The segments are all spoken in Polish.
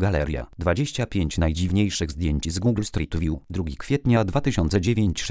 Galeria. 25 najdziwniejszych zdjęć z Google Street View. 2 kwietnia 2009,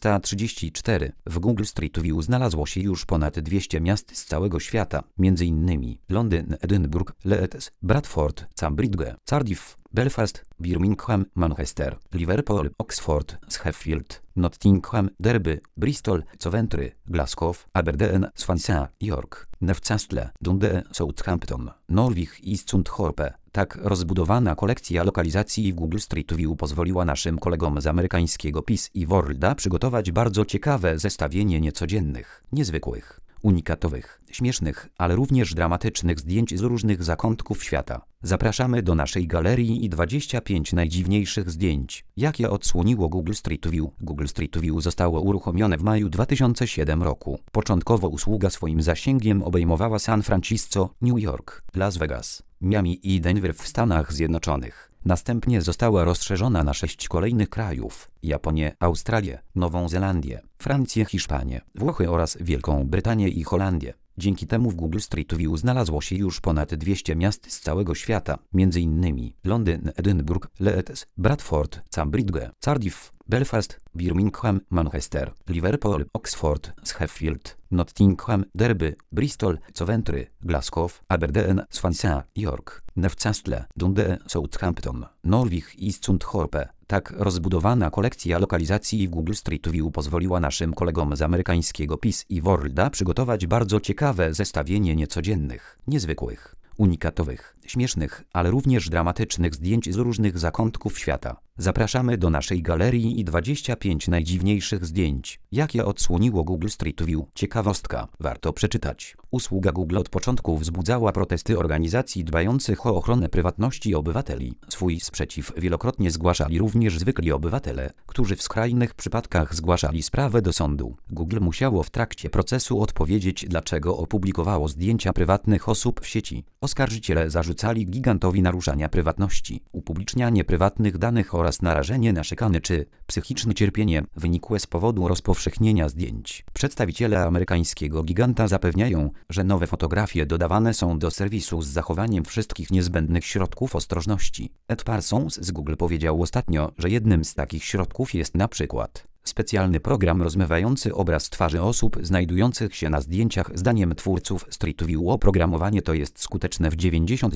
16:34. W Google Street View znalazło się już ponad 200 miast z całego świata, m.in. Londyn, Edynburg, Leeds, Bradford, Cambridge, Cardiff, Belfast, Birmingham, Manchester, Liverpool, Oxford, Sheffield, Nottingham, Derby, Bristol, Coventry, Glasgow, Aberdeen, Swansea, York, Newcastle, Dundee, Southampton, Norwich i Zundthorpe. Tak rozbudowana kolekcja lokalizacji w Google Street View pozwoliła naszym kolegom z amerykańskiego PIS i Worlda przygotować bardzo ciekawe zestawienie niecodziennych, niezwykłych, unikatowych, śmiesznych, ale również dramatycznych zdjęć z różnych zakątków świata. Zapraszamy do naszej galerii i 25 najdziwniejszych zdjęć, jakie odsłoniło Google Street View. Google Street View zostało uruchomione w maju 2007 roku. Początkowo usługa swoim zasięgiem obejmowała San Francisco, New York, Las Vegas, Miami i Denver w Stanach Zjednoczonych. Następnie została rozszerzona na 6 kolejnych krajów: Japonię, Australię, Nową Zelandię, Francję, Hiszpanię, Włochy oraz Wielką Brytanię i Holandię. Dzięki temu w Google Street View znalazło się już ponad 200 miast z całego świata, m.in. Londyn, Edynburg, Leeds, Bradford, Cambridge, Cardiff, Belfast, Birmingham, Manchester, Liverpool, Oxford, Sheffield, Nottingham, Derby, Bristol, Coventry, Glasgow, Aberdeen, Swansea, York, Newcastle, Dundee, Southampton, Norwich i Zundthorpe. Tak rozbudowana kolekcja lokalizacji w Google Street View pozwoliła naszym kolegom z amerykańskiego PIS i Worlda przygotować bardzo ciekawe zestawienie niecodziennych, niezwykłych, unikatowych, śmiesznych, ale również dramatycznych zdjęć z różnych zakątków świata. Zapraszamy do naszej galerii i 25 najdziwniejszych zdjęć, jakie odsłoniło Google Street View. Ciekawostka, warto przeczytać. Usługa Google od początku wzbudzała protesty organizacji dbających o ochronę prywatności obywateli. Swój sprzeciw wielokrotnie zgłaszali również zwykli obywatele, którzy w skrajnych przypadkach zgłaszali sprawę do sądu. Google musiało w trakcie procesu odpowiedzieć, dlaczego opublikowało zdjęcia prywatnych osób w sieci. Oskarżyciele zarzucali gigantowi naruszania prywatności, upublicznianie prywatnych danych oraz narażenie na szykany czy psychiczne cierpienie wynikłe z powodu rozpowszechnienia zdjęć. Przedstawiciele amerykańskiego giganta zapewniają, że nowe fotografie dodawane są do serwisu z zachowaniem wszystkich niezbędnych środków ostrożności. Ed Parsons z Google powiedział ostatnio, że jednym z takich środków jest na przykład specjalny program rozmywający obraz twarzy osób znajdujących się na zdjęciach. Zdaniem twórców Street View oprogramowanie to jest skuteczne w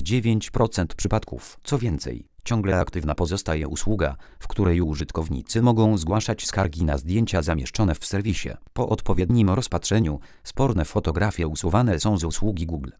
99% przypadków. Co więcej, ciągle aktywna pozostaje usługa, w której użytkownicy mogą zgłaszać skargi na zdjęcia zamieszczone w serwisie. Po odpowiednim rozpatrzeniu sporne fotografie usuwane są z usługi Google.